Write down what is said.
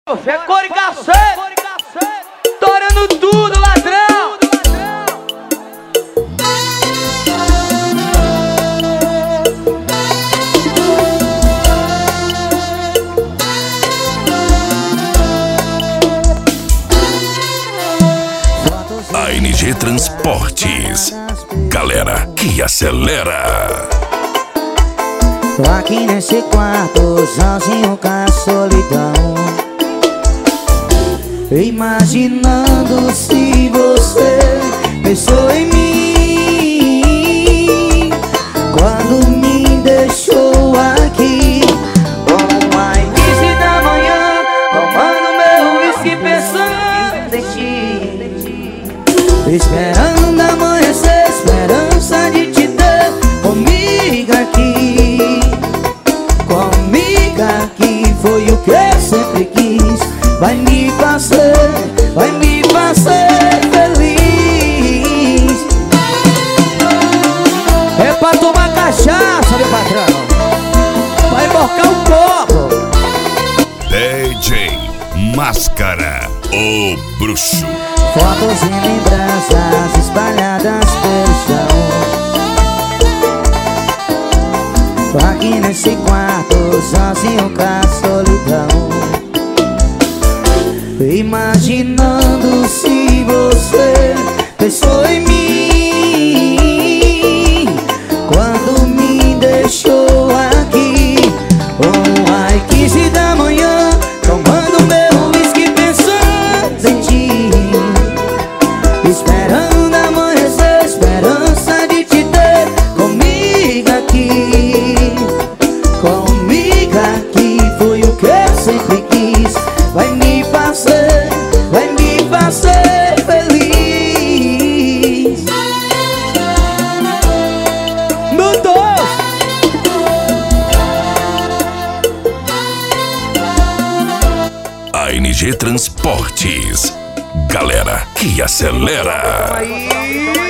Você é cor e cacete, torando tudo, ladrão. ANG Transportes, galera que acelera. Tô aqui nesse quarto, sozinho com a solidão, imaginando se você pensou em mim quando me deixou aqui. Às 15 da manhã, tomando meu whisky, pensando em ti, esperando amanhecer, esperança de te ter comigo aqui. Comigo aqui foi o que eu sempre quis. Vai me fazer feliz. É pra tomar cachaça, meu patrão, vai emborcar um copo. DJ Máscara, o bruxo. Fotos e lembranças espalhadas pelo chão. Tô aqui nesse quarto, sozinho com a solidão, imaginando se você pensou em mim quando me deixou aqui. Às 15 da manhã, tomando meu whisky, pensando em ti, esperando amanhecer, esperança de te ter comigo aqui. Comigo aqui foi o que eu sempre quis. Vai me fazer feliz. Meu Deus! ANG Transportes, galera que acelera. Aí.